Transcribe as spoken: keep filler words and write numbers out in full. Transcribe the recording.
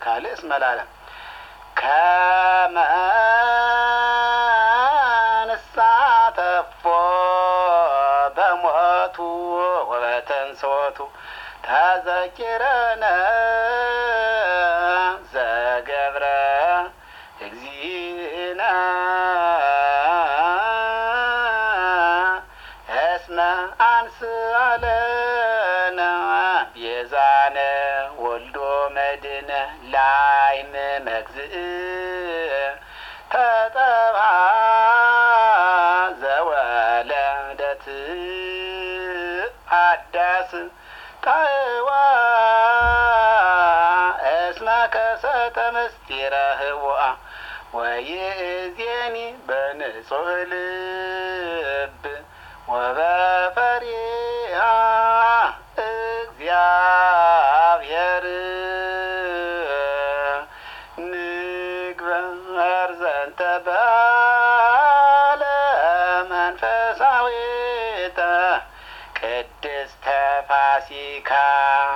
ካልእስ መላለም ከመንሳተፎ በሞቱ ወበተንሶቱ ተዘኪረነ ዘገብረ እግዚእነ እስመ አንስአለነ ቤዛነ ወልዶ መድነ ላይም መግዝእ ተጠብአ ዘወለደት አዳስ ጣዕዋ እስመ ከሰተ ምስጢረ ህቡአ ወይእዜኒ በንጹሕ ልብ ወበፈሪሃ እግዚአብሔር ንግበር ዘንተ በዓለ መንፈሳዊተ ቅድስተ ፋሲካ